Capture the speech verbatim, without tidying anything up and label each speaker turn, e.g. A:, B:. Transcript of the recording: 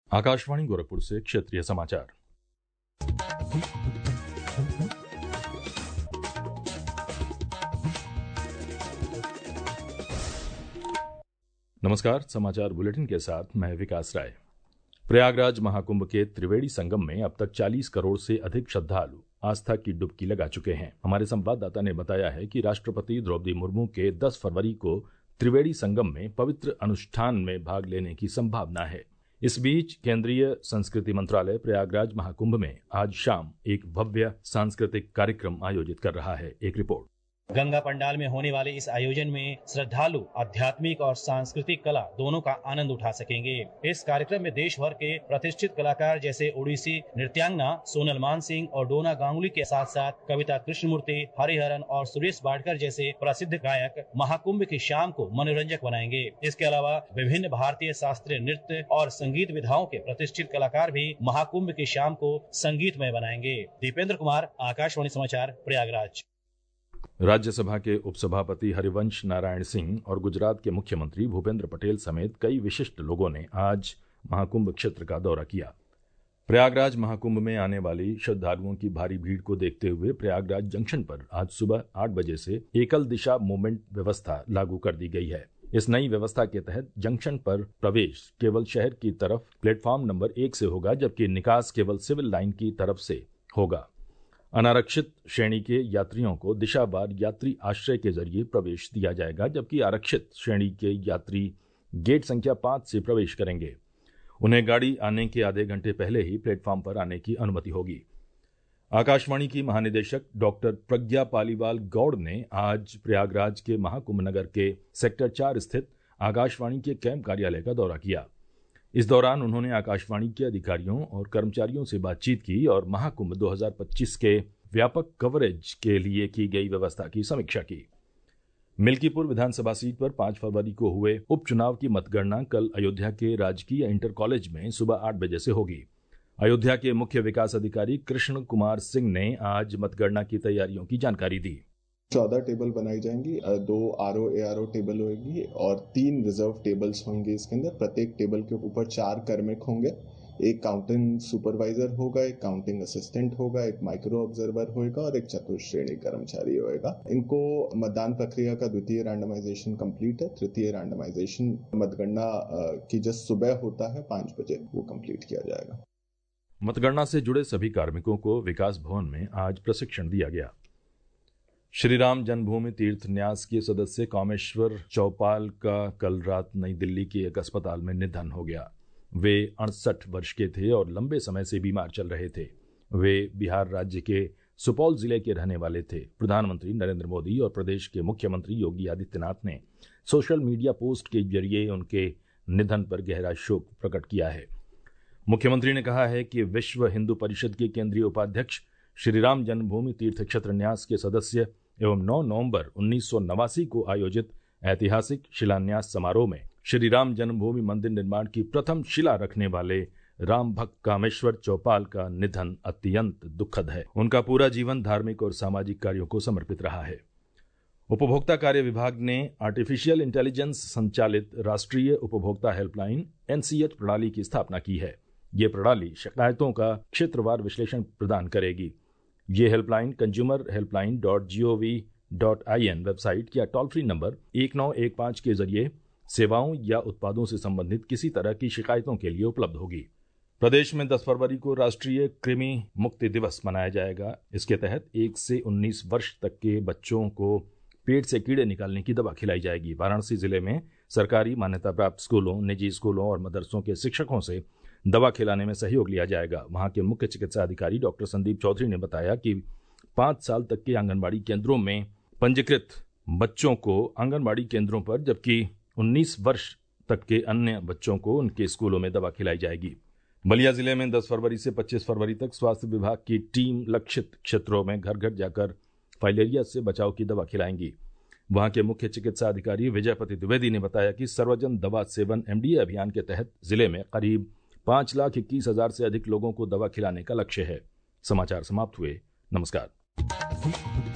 A: आकाशवाणी गोरखपुर से क्षेत्रीय समाचार। नमस्कार, समाचार बुलेटिन के साथ मैं विकास राय। प्रयागराज महाकुंभ के त्रिवेणी संगम में अब तक चालीस करोड़ से अधिक श्रद्धालु आस्था की डुबकी लगा चुके हैं। हमारे संवाददाता ने बताया है कि राष्ट्रपति द्रौपदी मुर्मू के दस फरवरी को त्रिवेणी संगम में पवित्र अनुष्ठान में भाग लेने की संभावना है। इस बीच केंद्रीय संस्कृति मंत्रालय प्रयागराज महाकुंभ में आज शाम एक भव्य सांस्कृतिक कार्यक्रम आयोजित कर रहा है। एक रिपोर्ट।
B: गंगा पंडाल में होने वाले इस आयोजन में श्रद्धालु आध्यात्मिक और सांस्कृतिक कला दोनों का आनंद उठा सकेंगे। इस कार्यक्रम में देश भर के प्रतिष्ठित कलाकार जैसे ओडिसी नृत्यांगना सोनल मानसिंह और डोना गांगुली के साथ साथ कविता कृष्णमूर्ति, हरिहरन और सुरेश वाडकर जैसे प्रसिद्ध गायक महाकुंभ की शाम को मनोरंजक बनाएंगे। इसके अलावा विभिन्न भारतीय शास्त्रीय नृत्य और संगीत विधाओं के प्रतिष्ठित कलाकार भी महाकुंभ की शाम को संगीतमय बनाएंगे। दीपेंद्र कुमार, आकाशवाणी समाचार, प्रयागराज।
A: राज्यसभा के उपसभापति हरिवंश नारायण सिंह और गुजरात के मुख्यमंत्री भूपेंद्र पटेल समेत कई विशिष्ट लोगों ने आज महाकुंभ क्षेत्र का दौरा किया। प्रयागराज महाकुंभ में आने वाली श्रद्धालुओं की भारी भीड़ को देखते हुए प्रयागराज जंक्शन पर आज सुबह आठ बजे से एकल दिशा मूवमेंट व्यवस्था लागू कर दी गई है। इस नई व्यवस्था के तहत जंक्शन पर प्रवेश केवल शहर की तरफ प्लेटफॉर्म नंबर एक से होगा, जबकि निकास केवल सिविल लाइन की तरफ से होगा। अनारक्षित श्रेणी के यात्रियों को दिशावार यात्री आश्रय के जरिए प्रवेश दिया जाएगा, जबकि आरक्षित श्रेणी के यात्री गेट संख्या पांच से प्रवेश करेंगे। उन्हें गाड़ी आने के आधे घंटे पहले ही प्लेटफॉर्म पर आने की अनुमति होगी। आकाशवाणी की महानिदेशक डॉक्टर प्रज्ञा पालीवाल गौड़ ने आज प्रयागराज के महाकुंभ नगर के सेक्टर चार स्थित आकाशवाणी के कैंप कार्यालय का दौरा किया। इस दौरान उन्होंने आकाशवाणी के अधिकारियों और कर्मचारियों से बातचीत की और महाकुंभ दो हज़ार पच्चीस के व्यापक कवरेज के लिए की गई व्यवस्था की समीक्षा की। मिल्कीपुर विधानसभा सीट पर पांच फरवरी को हुए उपचुनाव की मतगणना कल अयोध्या के राजकीय इंटर कॉलेज में सुबह आठ बजे से होगी। अयोध्या के मुख्य विकास अधिकारी कृष्ण कुमार सिंह ने आज मतगणना की तैयारियों की जानकारी दी।
C: चौदह टेबल बनाई जाएंगी, दो R O A R O table होगी और तीन रिजर्व टेबल्स होंगे। इसके अंदर प्रत्येक टेबल के ऊपर चार कार्मिक होंगे। एक काउंटिंग सुपरवाइजर होगा, एक काउंटिंग असिस्टेंट होगा, एक माइक्रो ऑब्जर्वर होगा और एक चतुर्थ श्रेणी कर्मचारी होगा। इनको मतदान प्रक्रिया का द्वितीय रैंडमाइजेशन कंप्लीट है। तृतीय रैंडमाइजेशन मतगणना की जस्ट सुबह होता है पांच बजे, वो कंप्लीट किया जाएगा।
A: मतगणना से जुड़े सभी कार्मिकों को विकास भवन में आज प्रशिक्षण दिया गया। श्रीराम जन्मभूमि तीर्थ न्यास के सदस्य कामेश्वर चौपाल का कल रात नई दिल्ली के एक अस्पताल में निधन हो गया। वे अड़सठ वर्ष के थे और लंबे समय से बीमार चल रहे थे। वे बिहार राज्य के सुपौल जिले के रहने वाले थे। प्रधानमंत्री नरेंद्र मोदी और प्रदेश के मुख्यमंत्री योगी आदित्यनाथ ने सोशल मीडिया पोस्ट के जरिए उनके निधन पर गहरा शोक प्रकट किया है। मुख्यमंत्री ने कहा है कि विश्व हिंदू परिषद के केंद्रीय उपाध्यक्ष श्रीराम जन्मभूमि तीर्थ क्षेत्र न्यास के सदस्य एवं नौ नवंबर उन्नीस सौ नवासी को आयोजित ऐतिहासिक शिलान्यास समारोह में श्रीराम जन्मभूमि मंदिर निर्माण की प्रथम शिला रखने वाले राम भक्त कामेश्वर चौपाल का निधन अत्यंत दुखद है। उनका पूरा जीवन धार्मिक और सामाजिक कार्यों को समर्पित रहा है। उपभोक्ता कार्य विभाग ने आर्टिफिशियल इंटेलिजेंस संचालित राष्ट्रीय उपभोक्ता हेल्पलाइन एन सी एच प्रणाली की स्थापना की है। ये प्रणाली शिकायतों का क्षेत्रवार विश्लेषण प्रदान करेगी। ये helpline consumer helpline dot G O V dot I N website या टोल फ्री नंबर एक नौ एक पाँच के जरिए सेवाओं या उत्पादों से संबंधित किसी तरह की शिकायतों के लिए उपलब्ध होगी। प्रदेश में दस फरवरी को राष्ट्रीय कृमि मुक्ति दिवस मनाया जाएगा। इसके तहत एक से उन्नीस वर्ष तक के बच्चों को पेट से कीड़े निकालने की दवा खिलाई जाएगी। वाराणसी जिले में सरकारी मान्यता प्राप्त स्कूलों, निजी स्कूलों और मदरसों के शिक्षकों से दवा खिलाने में सहयोग लिया जाएगा। वहां के मुख्य चिकित्सा अधिकारी डॉक्टर संदीप चौधरी ने बताया कि पाँच साल तक के आंगनबाड़ी केंद्रों में पंजीकृत बच्चों को आंगनबाड़ी केंद्रों पर, जबकि उन्नीस वर्ष तक के अन्य बच्चों को उनके स्कूलों में दवा खिलाई जाएगी। बलिया जिले में दस फरवरी से पच्चीस फरवरी तक स्वास्थ्य विभाग की टीम लक्षित क्षेत्रों में घर घर जाकर फाइलेरिया से बचाव की दवा खिलाएंगी। वहां के मुख्य चिकित्सा अधिकारी विजयपति द्विवेदी ने बताया कि सर्वजन दवा सेवन एम डी ए अभियान के तहत जिले में करीब पांच लाख इक्कीस हजार से अधिक लोगों को दवा खिलाने का लक्ष्य है। समाचार समाप्त हुए। नमस्कार।